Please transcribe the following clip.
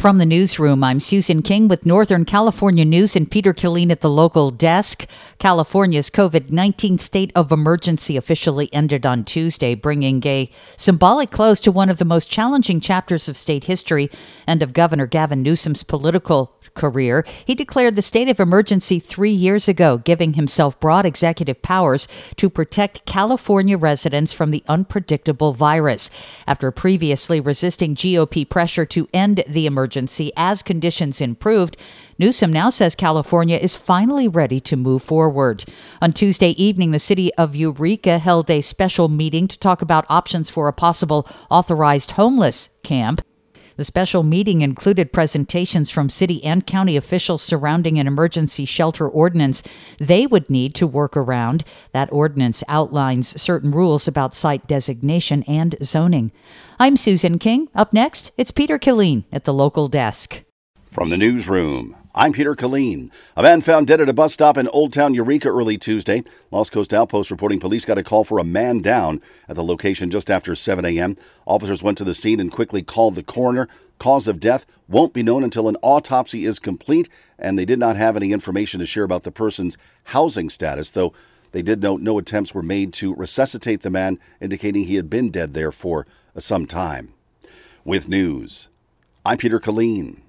From the newsroom, I'm Susan King with Northern California News and Peter Killeen at the local desk. California's COVID-19 state of emergency officially ended on Tuesday, bringing a symbolic close to one of the most challenging chapters of state history and of Governor Gavin Newsom's political career. He declared the state of emergency 3 years ago, giving himself broad executive powers to protect California residents from the unpredictable virus. After previously resisting GOP pressure to end the emergency as conditions improved, Newsom now says California is finally ready to move forward. On Tuesday evening, the city of Eureka held a special meeting to talk about options for a possible authorized homeless camp. The special meeting included presentations from city and county officials surrounding an emergency shelter ordinance they would need to work around. That ordinance outlines certain rules about site designation and zoning. I'm Susan King. Up next, it's Peter Killeen at the local desk. From the newsroom, I'm Peter Killeen. A man found dead at a bus stop in Old Town Eureka early Tuesday. Lost Coast Outpost reporting police got a call for a man down at the location just after 7 a.m. Officers went to the scene and quickly called the coroner. Cause of death won't be known until an autopsy is complete, and they did not have any information to share about the person's housing status, though they did note no attempts were made to resuscitate the man, indicating he had been dead there for some time. With news, I'm Peter Killeen.